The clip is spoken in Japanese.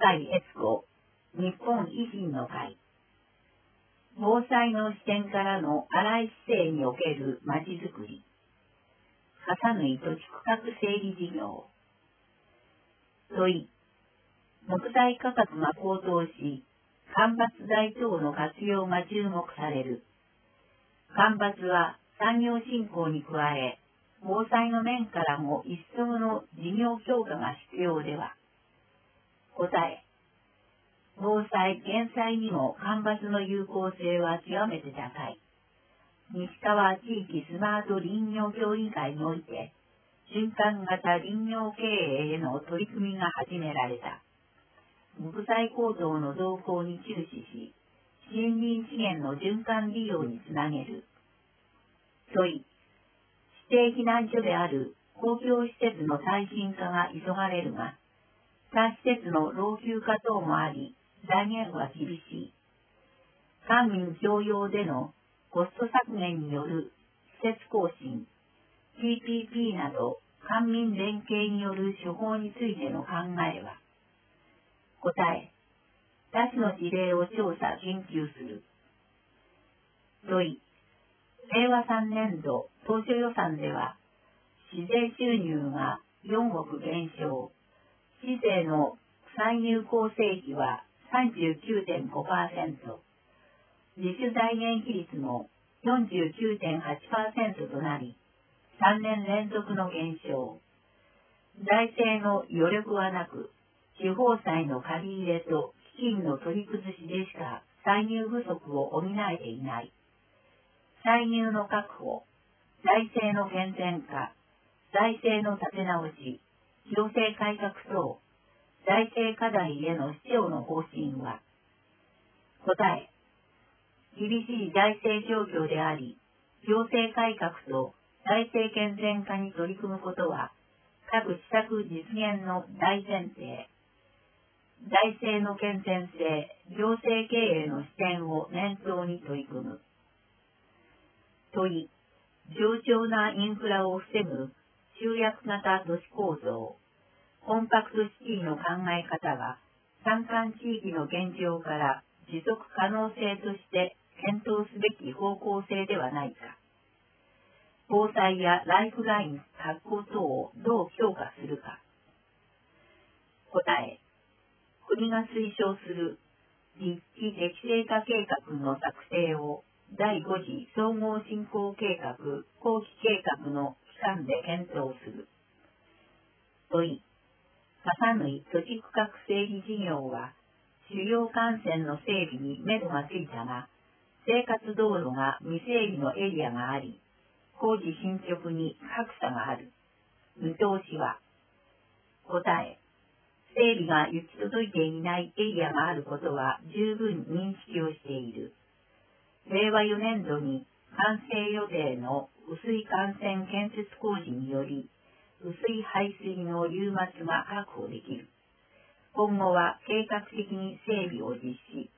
井悦子、日本維新の会。防災の視点からの新井市政におけるまちづくり。笠縫土地区画整理事業。問い。木材価格が高騰し、間伐材等の活用が注目される。間伐は産業振興に加え、防災の面からも一層の事業強化が必要では。答え。防災・減災にも間伐の有効性は極めて高い。西川地域スマート林業協議会において、循環型林業経営への取り組みが始められた。木材高騰の動向に注視し、森林資源の循環利用につなげる。問い。指定避難所である公共施設の耐震化が急がれるが、他施設の老朽化等もあり、財源は厳しい。官民共用でのコスト削減による施設更新、PPP など官民連携による手法についての考えは。答え。他種の事例を調査・研究する。問い。令和3年度当初予算では、市税収入が4億減少、市税の歳入構成比は39.5%、自主財源比率も 49.8% となり、3年連続の減少。財政の余力はなく、地方債の借り入れと基金の取り崩しでしか歳入不足を補えていない。歳入の確保、財政の健全化、財政の立て直し、行政改革等、財政課題への市長の方針は。答え。厳しい財政状況であり、行政改革と財政健全化に取り組むことは、各施策実現の大前提。財政の健全性、行政経営の視点を念頭に取り組む。問い。冗長なインフラを防ぐ集約型都市構造、コンパクトシティの考え方は、山間地域の現状から持続可能性として検討すべき方向性ではないか。防災やライフライン確保等をどう強化するか。答え。国が推奨する立地適正化計画の策定を第5次総合振興計画後期計画の期間で検討する。問い。笠縫土地区画整理事業は、主要幹線の整備に目処がついたが、生活道路が未整備のエリアがあり、工事進捗に格差がある。見通しは。答え。整備が行き届いていないエリアがあることは十分認識をしている。令和4年度に完成予定の雨水幹線建設工事により、雨水排水の流末が確保できる。今後は計画的に整備を実施。